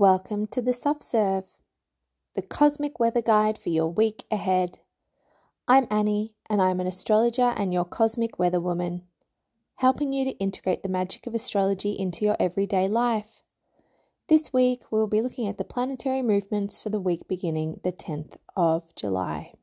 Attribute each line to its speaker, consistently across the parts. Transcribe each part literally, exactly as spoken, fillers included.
Speaker 1: Welcome to the Soft Serve, the cosmic weather guide for your week ahead. I'm Annie, and I'm an astrologer and your cosmic weather woman, helping you to integrate the magic of astrology into your everyday life. This week, we'll be looking at the planetary movements for the week beginning the tenth of July.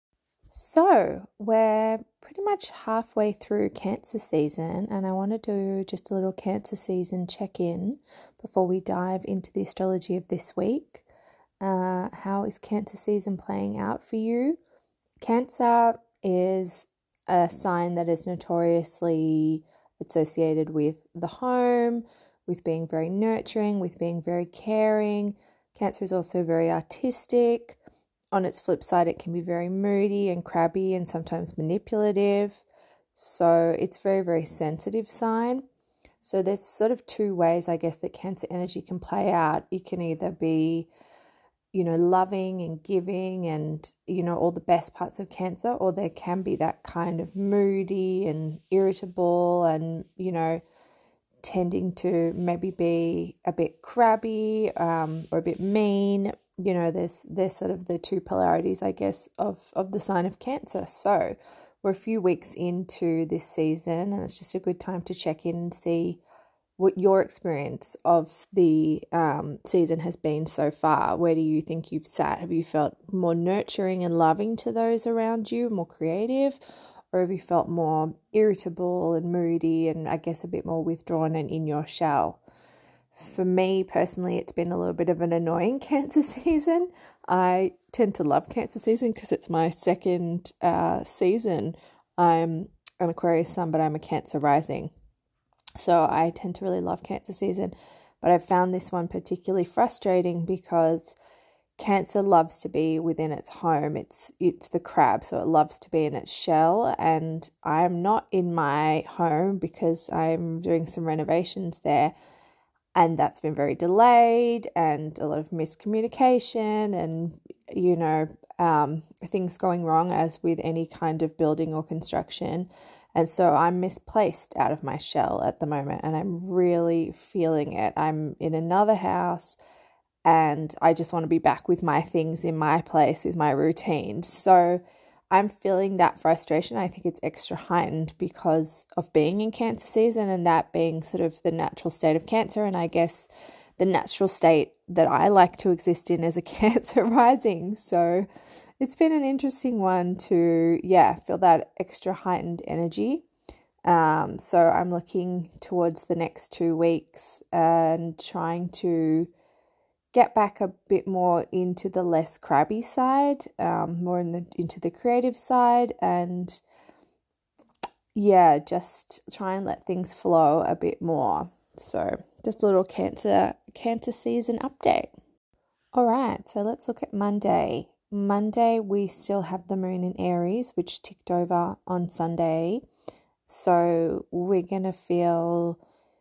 Speaker 1: So, we're pretty much halfway through Cancer season, and I want to do just a little Cancer season check-in before we dive into the astrology of this week. Uh, how is Cancer season playing out for you? Cancer is a sign that is notoriously associated with the home, with being very nurturing, with being very caring. Cancer is also very artistic. On its flip side, it can be very moody and crabby and sometimes manipulative. So it's very, very sensitive sign. So there's sort of two ways, I guess, that Cancer energy can play out. It can either be, you know, loving and giving and, you know, all the best parts of Cancer, or there can be that kind of moody and irritable and, you know, tending to maybe be a bit crabby um, or a bit mean. You know, there's there's sort of the two polarities, I guess, of, of the sign of Cancer. So we're a few weeks into this season, and it's just a good time to check in and see what your experience of the um, season has been so far. Where do you think you've sat? Have you felt more nurturing and loving to those around you, more creative? Or have you felt more irritable and moody and I guess a bit more withdrawn and in your shell? For me personally, it's been a little bit of an annoying Cancer season. I tend to love Cancer season because it's my second uh, season. I'm an Aquarius sun, but I'm a Cancer rising. So I tend to really love Cancer season. But I've found this one particularly frustrating because Cancer loves to be within its home. It's it's the crab, so it loves to be in its shell. And I'm not in my home because I'm doing some renovations there. And that's been very delayed and a lot of miscommunication and, you know, um, things going wrong as with any kind of building or construction. And so I'm misplaced out of my shell at the moment and I'm really feeling it. I'm in another house and I just want to be back with my things in my place, with my routine. So I'm feeling that frustration. I think it's extra heightened because of being in Cancer season and that being sort of the natural state of Cancer, and I guess the natural state that I like to exist in as a Cancer rising. So it's been an interesting one to, yeah, feel that extra heightened energy. Um, so I'm looking towards the next two weeks and trying to get back a bit more into the less crabby side, um, more in the into the creative side, and yeah, just try and let things flow a bit more. So just a little Cancer Cancer season update. All right, so let's look at Monday. Monday, we still have the moon in Aries, which ticked over on Sunday. So we're going to feel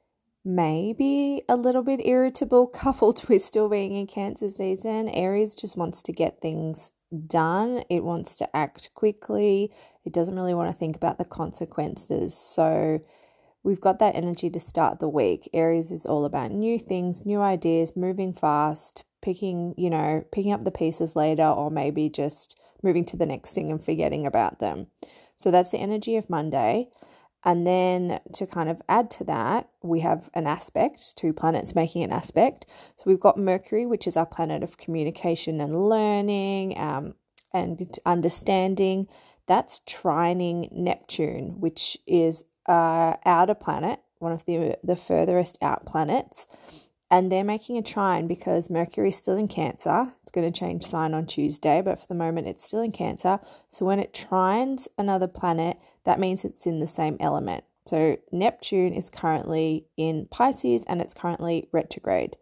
Speaker 1: maybe a little bit irritable coupled with still being in Cancer season. Aries just wants to get things done. It wants to act quickly. It doesn't really want to think about the consequences. So we've got that energy to start the week. Aries is all about new things, new ideas, moving fast, picking, you know, picking up the pieces later, or maybe just moving to the next thing and forgetting about them. So that's the energy of Monday. And then to kind of add to that, we have an aspect, two planets making an aspect. So we've got Mercury, which is our planet of communication and learning um, and understanding. That's trining Neptune, which is a outer planet, one of the, the furthest out planets. And they're making a trine because Mercury is still in Cancer. It's going to change sign on Tuesday, but for the moment it's still in Cancer. So when it trines another planet, that means it's in the same element. So Neptune is currently in Pisces and it's currently retrograde.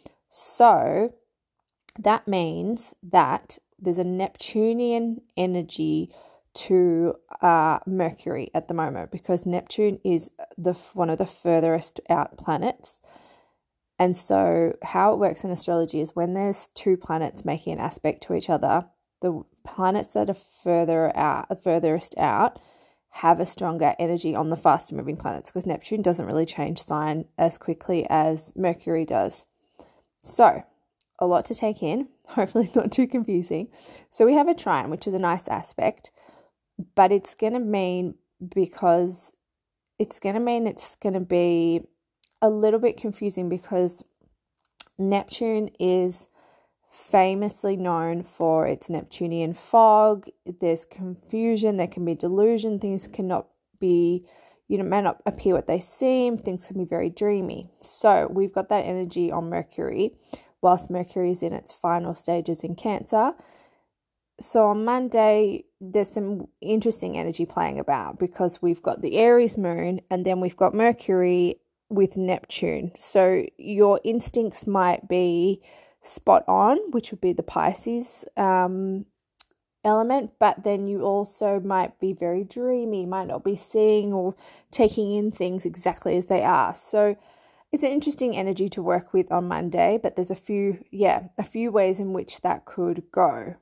Speaker 1: So that means that there's a Neptunian energy to uh, Mercury at the moment because Neptune is the one of the furthest out planets. And so how it works in astrology is when there's two planets making an aspect to each other, the planets that are further out, furthest out have a stronger energy on the faster moving planets because Neptune doesn't really change sign as quickly as Mercury does. So a lot to take in, hopefully not too confusing. So we have a trine, which is a nice aspect, but it's going to mean because it's going to mean it's going to be a little bit confusing because Neptune is famously known for its Neptunian fog. There's confusion, there can be delusion, things cannot be, you know, may not appear what they seem, things can be very dreamy. So we've got that energy on Mercury, whilst Mercury is in its final stages in Cancer. So on Monday, there's some interesting energy playing about because we've got the Aries moon and then we've got Mercury with Neptune. So your instincts might be spot on, which would be the Pisces um, element, but then you also might be very dreamy, might not be seeing or taking in things exactly as they are. So it's an interesting energy to work with on Monday, but there's a few, yeah, a few ways in which that could go.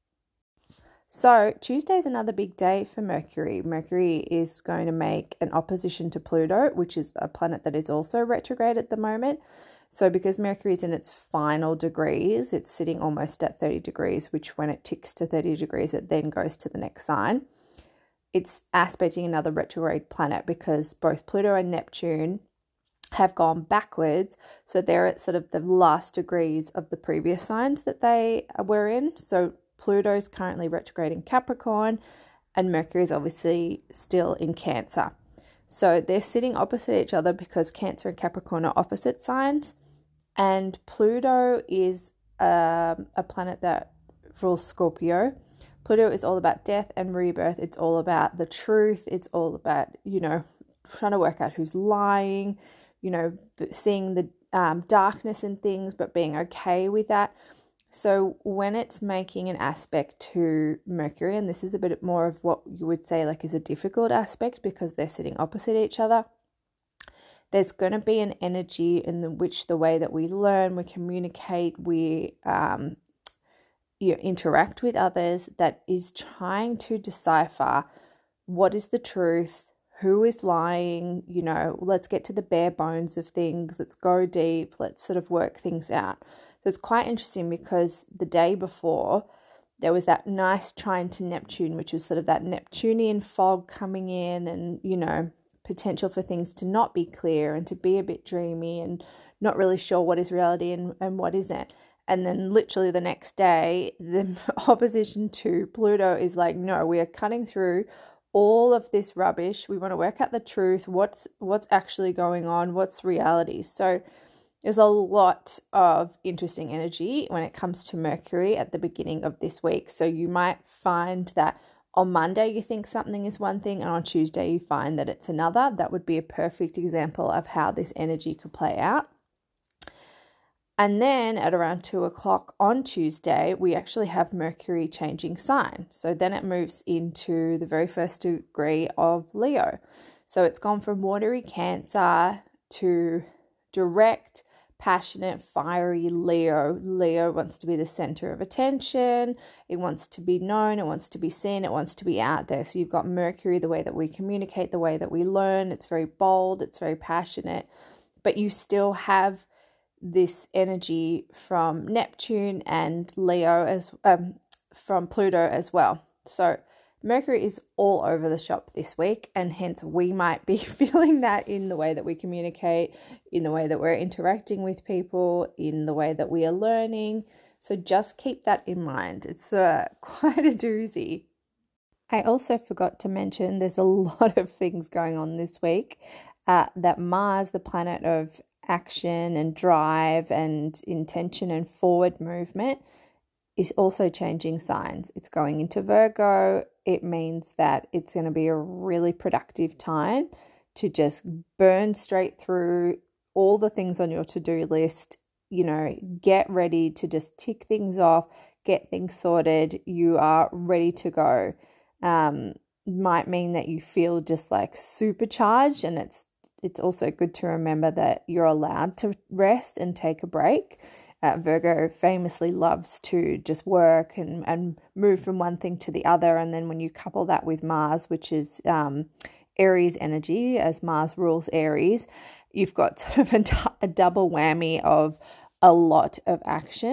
Speaker 1: So Tuesday is another big day for Mercury. Mercury is going to make an opposition to Pluto, which is a planet that is also retrograde at the moment. So because Mercury is in its final degrees, it's sitting almost at thirty degrees, which when it ticks to thirty degrees, it then goes to the next sign. It's aspecting another retrograde planet because both Pluto and Neptune have gone backwards. So they're at sort of the last degrees of the previous signs that they were in. So Pluto is currently retrograde in Capricorn and Mercury is obviously still in Cancer. So they're sitting opposite each other because Cancer and Capricorn are opposite signs. And Pluto is um, a planet that rules Scorpio. Pluto is all about death and rebirth. It's all about the truth. It's all about, you know, trying to work out who's lying, you know, seeing the um, darkness in things, but being okay with that. So when it's making an aspect to Mercury, and this is a bit more of what you would say like is a difficult aspect because they're sitting opposite each other, there's going to be an energy in the, which the way that we learn, we communicate, we um, you know, interact with others that is trying to decipher what is the truth, who is lying, you know, let's get to the bare bones of things, let's go deep, let's sort of work things out. So it's quite interesting because the day before there was that nice trine to Neptune, which was sort of that Neptunian fog coming in and, you know, potential for things to not be clear and to be a bit dreamy and not really sure what is reality and, and what isn't. And then literally the next day, the opposition to Pluto is like, no, we are cutting through all of this rubbish. We want to work out the truth, what's what's actually going on, what's reality. So there's a lot of interesting energy when it comes to Mercury at the beginning of this week. So you might find that on Monday you think something is one thing and on Tuesday you find that it's another. That would be a perfect example of how this energy could play out. And then at around two o'clock on Tuesday, we actually have Mercury changing sign. So then it moves into the very first degree of Leo. So it's gone from watery Cancer to direct, passionate, fiery Leo. Leo wants to be the center of attention. It wants to be known. It wants to be seen. It wants to be out there. So you've got Mercury, the way that we communicate, the way that we learn. It's very bold. It's very passionate. But you still have this energy from Neptune and Leo as um, from Pluto as well. So Mercury is all over the shop this week, and hence we might be feeling that in the way that we communicate, in the way that we're interacting with people, in the way that we are learning. So just keep that in mind. It's uh, quite a doozy. I also forgot to mention there's a lot of things going on this week. Uh, that Mars, the planet of action and drive and intention and forward movement, is also changing signs. It's going into Virgo. It means that it's going to be a really productive time to just burn straight through all the things on your to-do list. You know, get ready to just tick things off, get things sorted. You are ready to go. Um, might mean that you feel just like supercharged, and it's it's also good to remember that you're allowed to rest and take a break. Uh, Virgo famously loves to just work and, and move from one thing to the other. And then when you couple that with Mars, which is um, Aries energy, as Mars rules Aries, you've got sort of a, a double whammy of a lot of action.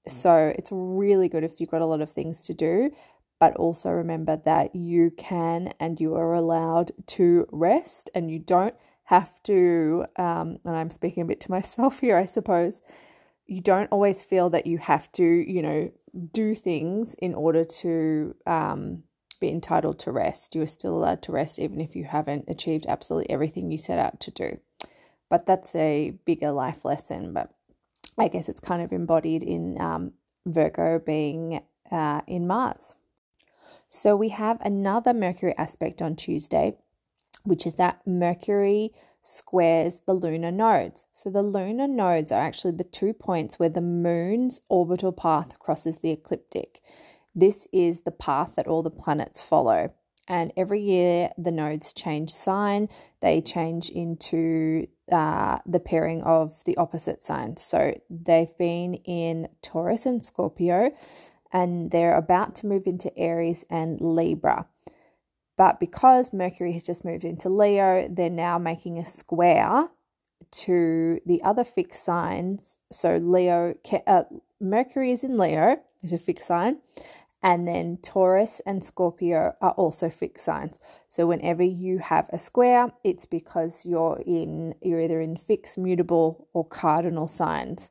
Speaker 1: So it's really good if you've got a lot of things to do, but also remember that you can and you are allowed to rest, and you don't have to, um, and I'm speaking a bit to myself here, I suppose, you don't always feel that you have to, you know, do things in order to um, be entitled to rest. You are still allowed to rest even if you haven't achieved absolutely everything you set out to do. But that's a bigger life lesson, but I guess it's kind of embodied in um, Virgo being uh, in Mars. So we have another Mercury aspect on Tuesday, which is that Mercury squares the lunar nodes. So the lunar nodes are actually the two points where the moon's orbital path crosses the ecliptic. This is the path that all the planets follow. And every year the nodes change sign. They change into uh, the pairing of the opposite signs. So they've been in Taurus and Scorpio, and they're about to move into Aries and Libra. But because Mercury has just moved into Leo, they're now making a square to the other fixed signs. So Leo, uh, Mercury is in Leo, is a fixed sign, and then Taurus and Scorpio are also fixed signs. So whenever you have a square, it's because you're in you're either in fixed, mutable, or cardinal signs.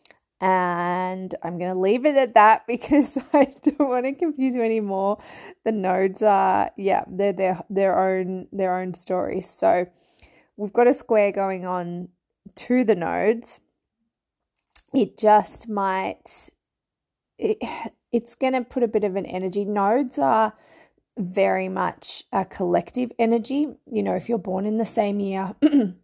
Speaker 1: And I'm going to leave it at that because I don't want to confuse you anymore. The nodes are, yeah, they're their their own their own stories. So we've got a square going on to the nodes. It just might, it, it's going to put a bit of an energy. Nodes are very much a collective energy. You know, if you're born in the same year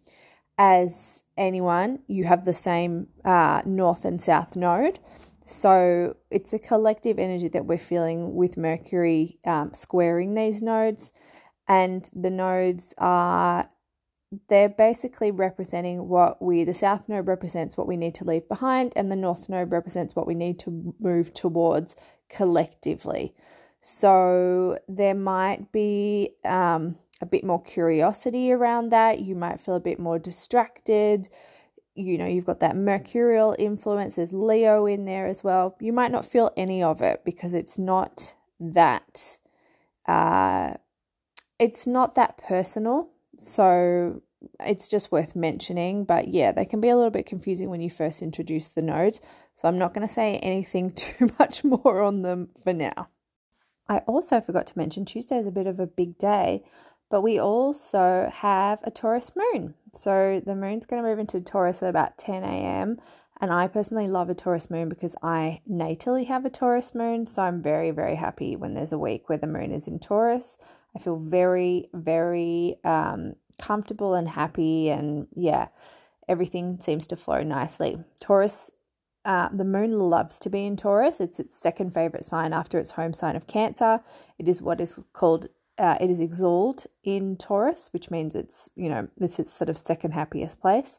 Speaker 1: as anyone, you have the same uh, north and south node. So it's a collective energy that we're feeling with Mercury um, squaring these nodes. And the nodes are, they're basically representing what we, the south node represents what we need to leave behind, and the north node represents what we need to move towards collectively. So there might be um, a bit more curiosity around that. You might feel a bit more distracted. You know, you've got that mercurial influence. There's Leo in there as well. You might not feel any of it because it's not that, uh, it's not that personal. So it's just worth mentioning. But yeah, they can be a little bit confusing when you first introduce the nodes. So I'm not going to say anything too much more on them for now. I also forgot to mention Tuesday is a bit of a big day, but we also have a Taurus moon. So the moon's going to move into Taurus at about ten a.m. And I personally love a Taurus moon because I natally have a Taurus moon. So I'm very, very happy when there's a week where the moon is in Taurus. I feel very, very um, comfortable and happy. And yeah, everything seems to flow nicely. Taurus, uh, the moon loves to be in Taurus. It's its second favorite sign after its home sign of Cancer. It is what is called Uh, it is exalted in Taurus, which means it's, you know, it's its sort of second happiest place.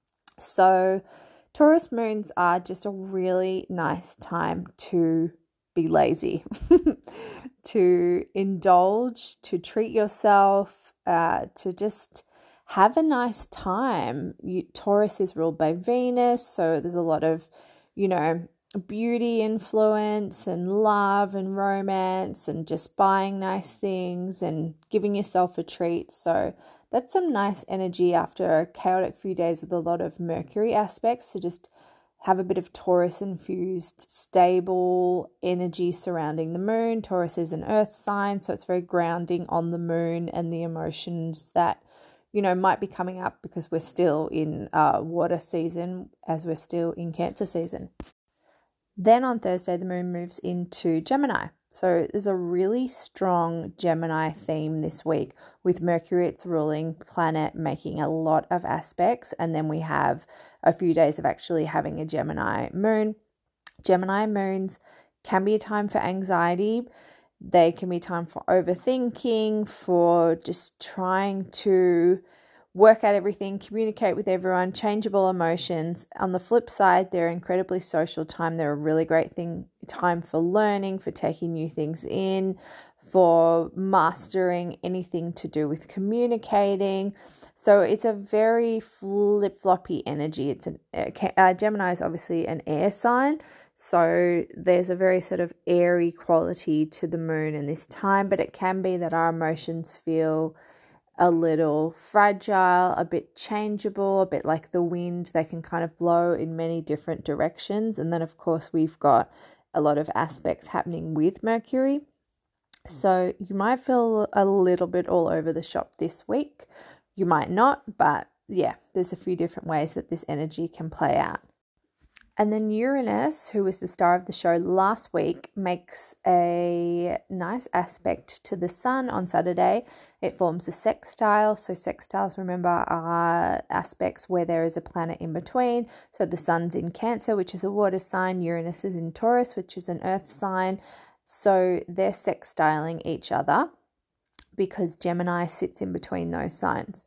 Speaker 1: So Taurus moons are just a really nice time to be lazy, to indulge, to treat yourself, uh, to just have a nice time. You, Taurus is ruled by Venus, so there's a lot of, you know, beauty influence and love and romance and just buying nice things and giving yourself a treat. So that's some nice energy after a chaotic few days with a lot of Mercury aspects. So just have a bit of Taurus infused stable energy surrounding the moon. Taurus is an earth sign, so it's very grounding on the moon and the emotions that, you know, might be coming up because we're still in uh, water season as we're still in Cancer season. Then on Thursday, the moon moves into Gemini. So there's a really strong Gemini theme this week with Mercury, its ruling planet, making a lot of aspects. And then we have a few days of actually having a Gemini moon. Gemini moons can be a time for anxiety. They can be a time for overthinking, for just trying to work out everything, communicate with everyone, changeable emotions. On the flip side, they're incredibly social time. They're a really great thing, time for learning, for taking new things in, for mastering anything to do with communicating. So it's a very flip-floppy energy. It's an uh, Gemini is obviously an air sign, so there's a very sort of airy quality to the moon in this time, but it can be that our emotions feel a little fragile, a bit changeable, a bit like the wind. They can kind of blow in many different directions. And then, of course, we've got a lot of aspects happening with Mercury. So you might feel a little bit all over the shop this week. You might not, but yeah, there's a few different ways that this energy can play out. And then Uranus, who was the star of the show last week, makes a nice aspect to the sun on Saturday. It forms a sextile. So sextiles, remember, are aspects where there is a planet in between. So the sun's in Cancer, which is a water sign. Uranus is in Taurus, which is an earth sign. So they're sextiling each other because Gemini sits in between those signs.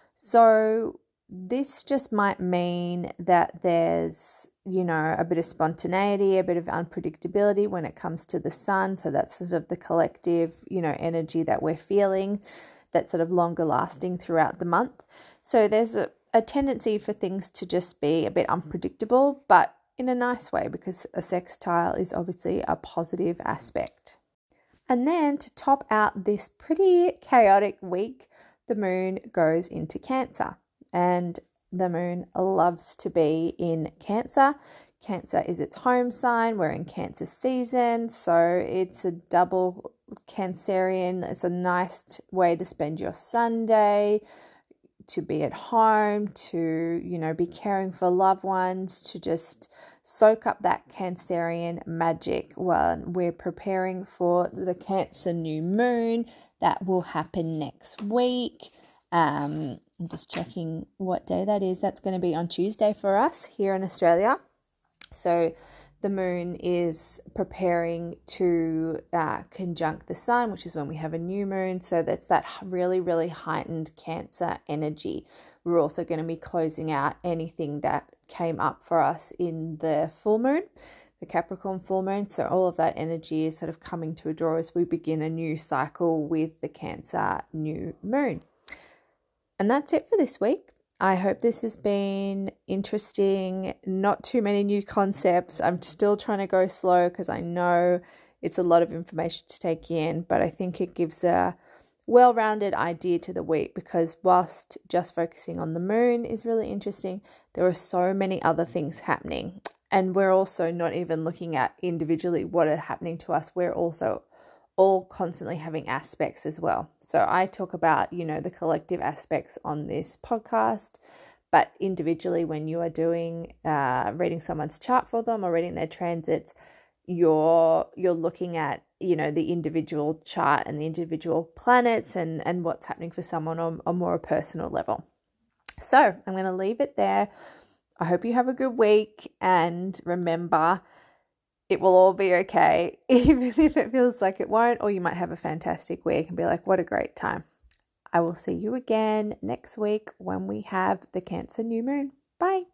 Speaker 1: So this just might mean that there's, you know, a bit of spontaneity, a bit of unpredictability when it comes to the sun. So that's sort of the collective, you know, energy that we're feeling that's sort of longer lasting throughout the month. So there's a, a tendency for things to just be a bit unpredictable, but in a nice way, because a sextile is obviously a positive aspect. And then to top out this pretty chaotic week, the moon goes into Cancer. And the moon loves to be in Cancer. Cancer is its home sign. We're in Cancer season, so it's a double Cancerian. It's a nice way to spend your Sunday, to be at home, to, you know, be caring for loved ones, to just soak up that Cancerian magic while we're preparing for the Cancer new moon that will happen next week. Um, I'm just checking what day that is. That's going to be on Tuesday for us here in Australia. So the moon is preparing to uh, conjunct the sun, which is when we have a new moon. So that's that really, really heightened Cancer energy. We're also going to be closing out anything that came up for us in the full moon, the Capricorn full moon. So all of that energy is sort of coming to a draw as we begin a new cycle with the Cancer new moon. And that's it for this week. I hope this has been interesting. Not too many new concepts. I'm still trying to go slow because I know it's a lot of information to take in, but I think it gives a well-rounded idea to the week, because whilst just focusing on the moon is really interesting, there are so many other things happening. And we're also not even looking at individually what are happening to us. We're also all constantly having aspects as well. So I talk about, you know, the collective aspects on this podcast, but individually when you are doing, uh, reading someone's chart for them or reading their transits, you're, you're looking at, you know, the individual chart and the individual planets and, and what's happening for someone on a more personal level. So I'm going to leave it there. I hope you have a good week, and remember, it will all be okay, even if it feels like it won't, or you might have a fantastic week and be like, what a great time. I will see you again next week when we have the Cancer new moon. Bye.